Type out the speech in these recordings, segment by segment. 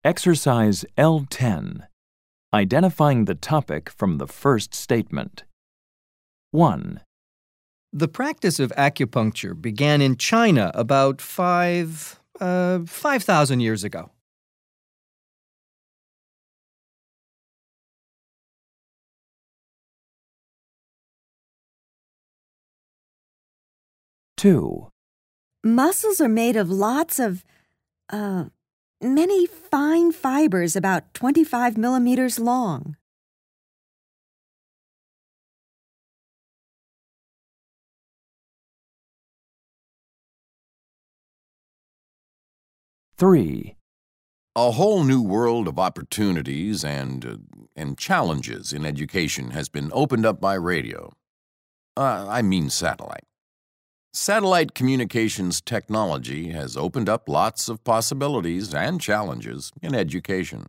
Exercise L10. Identifying the topic from the first statement. 1. The practice of acupuncture began in China about 5,000 years ago. 2. Muscles are made of lots of, many fine fibers about 25 millimeters long. 3. A whole new world of opportunities and challenges in education has been opened up by radio. I mean satellite. Satellite communications technology has opened up lots of possibilities and challenges in education.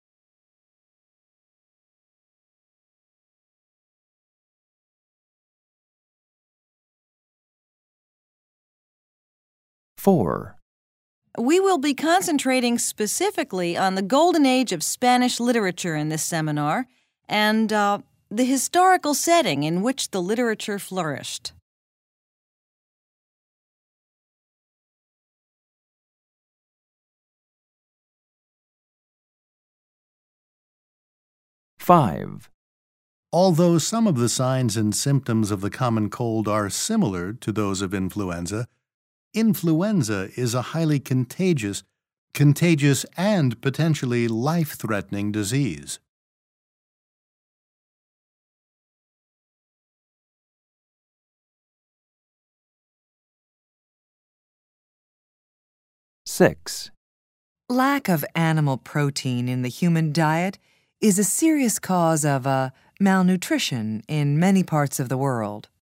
Four. We will be concentrating specifically on the golden age of Spanish literature in this seminar and the historical setting in which the literature flourished. Five. Although some of the signs and symptoms of the common cold are similar to those of influenza, influenza is a highly contagious and potentially life-threatening disease. Six. Lack of animal protein in the human diet is a serious cause of malnutrition in many parts of the world.